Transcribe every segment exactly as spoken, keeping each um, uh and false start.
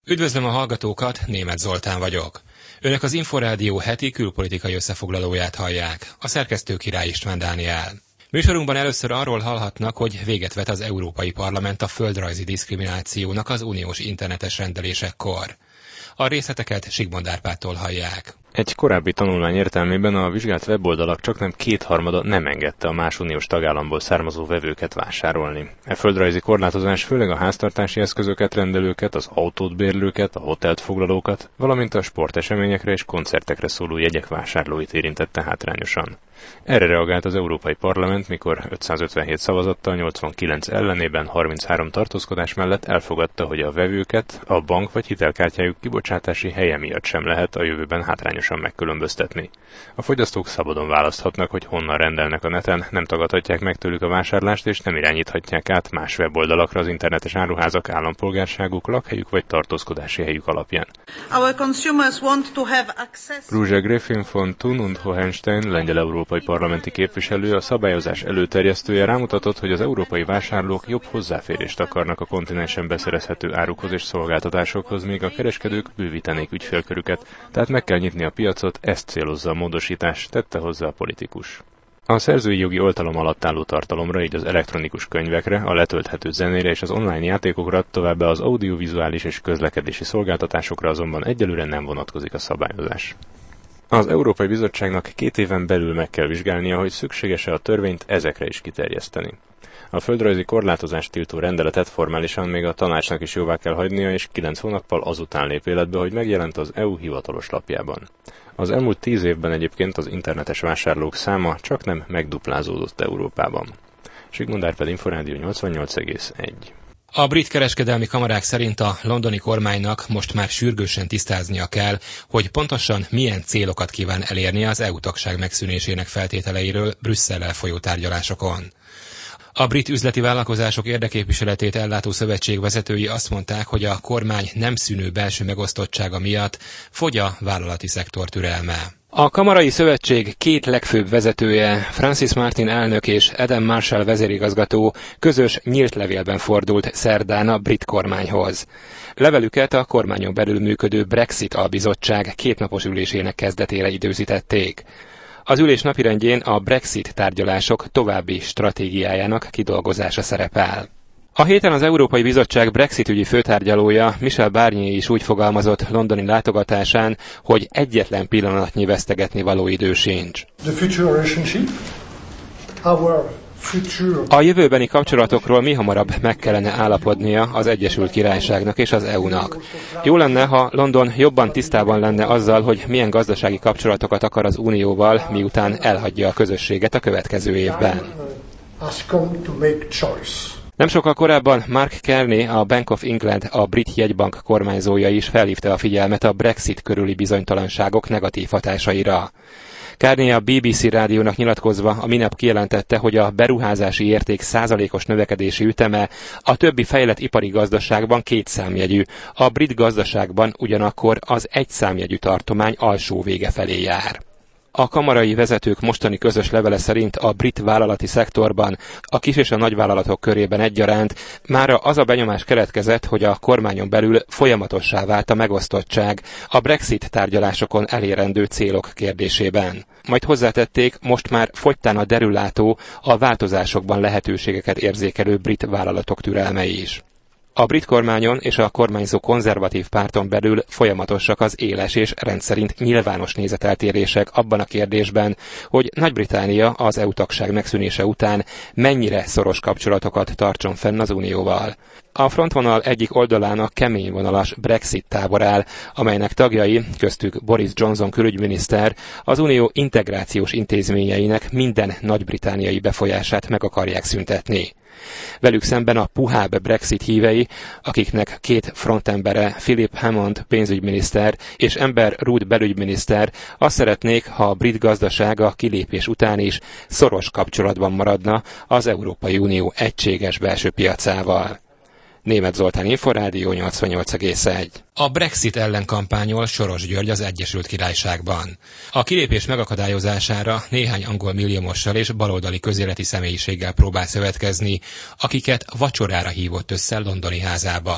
Üdvözlöm a hallgatókat, Németh Zoltán vagyok. Önök az Inforádió heti külpolitikai összefoglalóját hallják, a szerkesztő Király István Dániel. Műsorunkban először arról hallhatnak, hogy véget vet az Európai Parlament a földrajzi diszkriminációnak az uniós internetes rendelésekkor. A részleteket Sigmond Árpádtól hallják. Egy korábbi tanulmány értelmében a vizsgált weboldalak csaknem kétharmada nem engedte a más uniós tagállamból származó vevőket vásárolni. E földrajzi korlátozás főleg a háztartási eszközöket rendelőket, az autót bérlőket, a hotelt foglalókat, valamint a sporteseményekre és koncertekre szóló jegyek vásárlóit érintette hátrányosan. Erre reagált az Európai Parlament, mikor ötszázötvenhét szavazattal nyolcvankilenc ellenében harminchárom tartózkodás mellett elfogadta, hogy a vevőket a bank vagy hitelkártyájuk kibocsátási helye miatt sem lehet a jövőben hátrányosan megkülönböztetni. A fogyasztók szabadon választhatnak, hogy honnan rendelnek a neten, nem tagadhatják meg tőlük a vásárlást, és nem irányíthatják át más weboldalakra az internetes áruházak állampolgárságuk, lakhelyük vagy tartózkodási helyük alapján. Rózsa Griffin von Thun und Hohenstein, lengyel európai parlamenti képviselő, a szabályozás előterjesztője rámutatott, hogy az európai vásárlók jobb hozzáférést akarnak a kontinensen beszerezhető árukhoz és szolgáltatásokhoz, míg a kereskedők bővítenék ügyfélkörüket, tehát meg kell nyitni a piacot, ezt célozza a módosítás, tette hozzá a politikus. A szerzői jogi oltalom alatt álló tartalomra, így az elektronikus könyvekre, a letölthető zenére és az online játékokra, továbbá az audiovizuális és közlekedési szolgáltatásokra azonban egyelőre nem vonatkozik a szabályozás. Az Európai Bizottságnak két éven belül meg kell vizsgálnia, hogy szükséges-e a törvényt ezekre is kiterjeszteni. A földrajzi korlátozást tiltó rendeletet formálisan még a tanácsnak is jóvá kell hagynia, és kilenc hónappal azután lép életbe, hogy megjelent az é u hivatalos lapjában. Az elmúlt tíz évben egyébként az internetes vásárlók száma csaknem megduplázódott Európában. Sigmond Árpád, Inforádió nyolcvannyolc egész egy. A brit kereskedelmi kamarák szerint a londoni kormánynak most már sürgősen tisztáznia kell, hogy pontosan milyen célokat kíván elérni az é u tagság megszűnésének feltételeiről Brüsszellel folyó tárgyalásokon. A brit üzleti vállalkozások érdekképviseletét ellátó szövetség vezetői azt mondták, hogy a kormány nem szűnő belső megosztottsága miatt fogy a vállalati szektor türelme. A kamarai szövetség két legfőbb vezetője, Francis Martin elnök és Adam Marshall vezérigazgató közös nyílt levélben fordult szerdán a brit kormányhoz. Levelüket a kormányon belül működő Brexit albizottság kétnapos ülésének kezdetére időzítették. Az ülés napirendjén a Brexit tárgyalások további stratégiájának kidolgozása szerepel. A héten az Európai Bizottság Brexit ügyi főtárgyalója Michel Barnier is úgy fogalmazott londoni látogatásán, hogy egyetlen pillanatnyi vesztegetni való idő sincs. A jövőbeni kapcsolatokról mihamarabb meg kellene állapodnia az Egyesült Királyságnak és az é u-nak. Jó lenne, ha London jobban tisztában lenne azzal, hogy milyen gazdasági kapcsolatokat akar az Unióval, miután elhagyja a közösséget a következő évben. Nem sokkal korábban Mark Carney, a Bank of England, a brit jegybank kormányzója is felhívta a figyelmet a Brexit körüli bizonytalanságok negatív hatásaira. Carney a bé bé cé rádiónak nyilatkozva a minap kijelentette, hogy a beruházási érték százalékos növekedési üteme a többi fejlett ipari gazdaságban kétszámjegyű, a brit gazdaságban ugyanakkor az egyszámjegyű tartomány alsó vége felé jár. A kamarai vezetők mostani közös levele szerint a brit vállalati szektorban, a kis és a nagyvállalatok körében egyaránt mára az a benyomás keletkezett, hogy a kormányon belül folyamatossá vált a megosztottság a Brexit tárgyalásokon elérendő célok kérdésében. Majd hozzátették, most már fogytán a derülátó, a változásokban lehetőségeket érzékelő brit vállalatok türelme is. A brit kormányon és a kormányzó konzervatív párton belül folyamatosak az éles és rendszerint nyilvános nézeteltérések abban a kérdésben, hogy Nagy-Britannia az é u tagság megszűnése után mennyire szoros kapcsolatokat tartson fenn az Unióval. A frontvonal egyik oldalán a kemény vonalas Brexit tábor áll, amelynek tagjai, köztük Boris Johnson külügyminiszter, az Unió integrációs intézményeinek minden nagy-britániai befolyását meg akarják szüntetni. Velük szemben a puhább Brexit hívei, akiknek két frontembere, Philip Hammond pénzügyminiszter és Amber Rudd belügyminiszter, azt szeretnék, ha a brit gazdaság a kilépés után is szoros kapcsolatban maradna az Európai Unió egységes belső piacával. Németh Zoltán, Inforádió nyolcvannyolc egész egy. A Brexit ellen kampányol Soros György az Egyesült Királyságban. A kilépés megakadályozására néhány angol milliómossal és baloldali közéleti személyiséggel próbál szövetkezni, akiket vacsorára hívott össze londoni házába.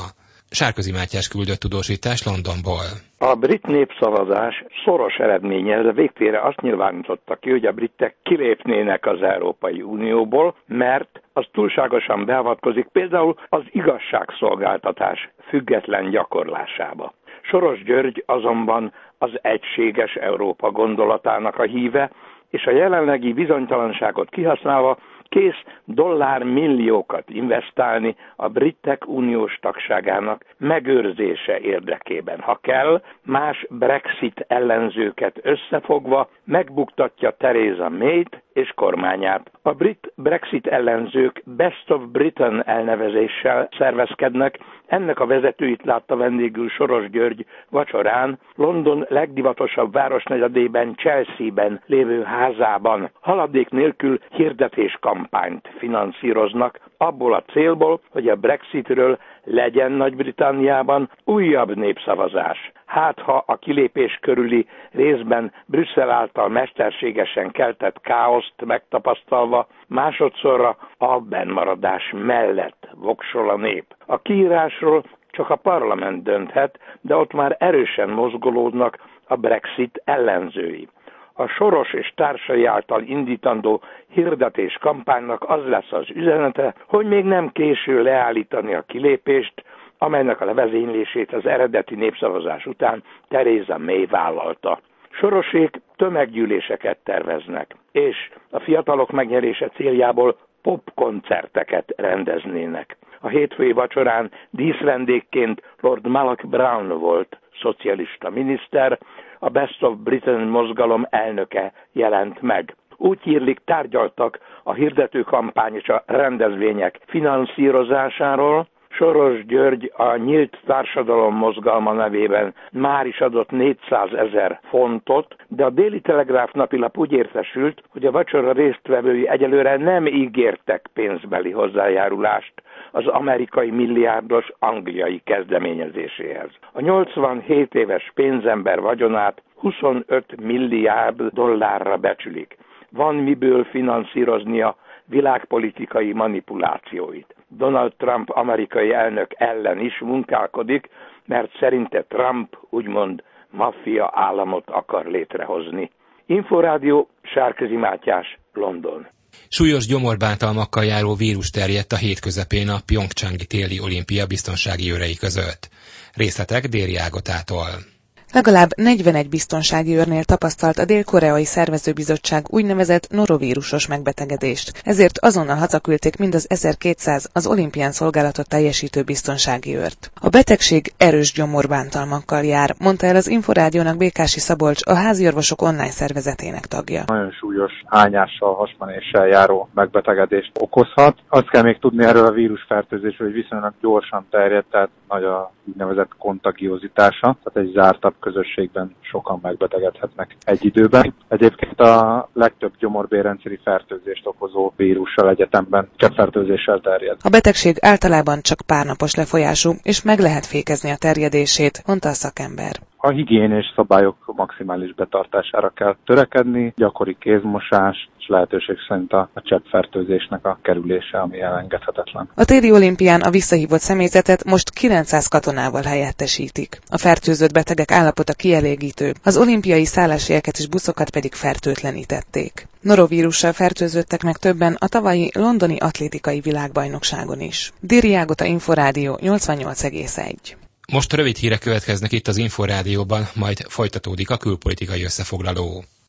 Sárközi Mátyás küldött tudósítás Londonból. A brit népszavazás szoros eredménye végtére azt nyilvánította ki, hogy a britek kilépnének az Európai Unióból, mert az túlságosan beavatkozik például az igazságszolgáltatás független gyakorlásába. Soros György azonban az egységes Európa gondolatának a híve, és a jelenlegi bizonytalanságot kihasználva kész dollármilliókat investálni a britek uniós tagságának megőrzése érdekében. Ha kell, más Brexit ellenzőket összefogva megbuktatja Theresa Mayt és kormányát. A brit Brexit ellenzők Best of Britain elnevezéssel szervezkednek, ennek a vezetőit látta vendégül Soros György vacsorán, London legdivatosabb városnegyedében, Chelsea-ben lévő házában. Haladék nélkül hirdetéskampányt finanszíroznak, abból a célból, hogy a Brexitről legyen Nagy-Britanniában újabb népszavazás. Hát ha a kilépés körüli részben Brüsszel által mesterségesen keltett káoszt megtapasztalva, másodszorra a bennmaradás mellett voksol a nép. A kiírásról csak a parlament dönthet, de ott már erősen mozgolódnak a Brexit ellenzői. A Soros és társai által indítandó hirdetés kampánynak az lesz az üzenete, hogy még nem késő leállítani a kilépést, amelynek a levezénylését az eredeti népszavazás után Theresa May vállalta. Sorosék tömeggyűléseket terveznek, és a fiatalok megnyerése céljából popkoncerteket rendeznének. A hétfői vacsorán díszvendégként Lord Malloch Brown volt szocialista miniszter, a Best of Britain mozgalom elnöke jelent meg. Úgy hírlik, tárgyaltak a hirdetőkampány és a rendezvények finanszírozásáról. Soros György a Nyílt Társadalom mozgalma nevében már is adott négyszázezer fontot, de a Daily Telegraph napilap úgy értesült, hogy a vacsora résztvevői egyelőre nem ígértek pénzbeli hozzájárulást az amerikai milliárdos angliai kezdeményezéséhez. A nyolcvanhét éves pénzember vagyonát huszonöt milliárd dollárra becsülik. Van miből finanszíroznia világpolitikai manipulációit. Donald Trump amerikai elnök ellen is munkálkodik, mert szerinte Trump úgymond maffia államot akar létrehozni. Inforádió, Sárközi Mátyás, London. Súlyos gyomorbántalmakkal járó vírus terjedt a hét közepén a Pjongcsangi téli olimpia biztonsági őrei között. Részletek Déri Ágotától. Legalább negyvenegy biztonsági őrnél tapasztalt a dél-koreai szervezőbizottság úgynevezett norovírusos megbetegedést, ezért azonnal hazaküldték mind az ezerkétszáz az olimpián szolgálatot teljesítő biztonsági őrt. A betegség erős gyomorbántalmakkal jár, mondta el az Inforádiónak Békási Szabolcs, a háziorvosok online szervezetének tagja. Nagyon súlyos hányással, hasmenéssel járó megbetegedést okozhat. Azt kell még tudni erről a vírusfertőzésről, hogy viszonylag gyorsan terjed, tehát nagy a úgynevezett kontagiozitása, tehát egy zártabb közösségben sokan megbetegedhetnek egy időben. Egyébként a legtöbb gyomorbérrendszeri fertőzést okozó vírussal egyetemben cseppfertőzéssel terjed. A betegség általában csak párnapos lefolyású, és meg lehet fékezni a terjedését, mondta a szakember. A higiénés szabályok maximális betartására kell törekedni, gyakori kézmosás, és lehetőség szerint a cseppfertőzésnek a kerülése, ami elengedhetetlen. A téli olimpián a visszahívott személyzetet most kilencszáz katonával helyettesítik. A fertőzött betegek állapota kielégítő, az olimpiai szálláshelyeket és buszokat pedig fertőtlenítették. Norovírussal fertőzöttek meg többen a tavalyi londoni atlétikai világbajnokságon is. Déri Ágota, Inforádió, nyolcvannyolc egész egy. Most rövid hírek következnek itt az Inforádióban, majd folytatódik a külpolitikai összefoglaló.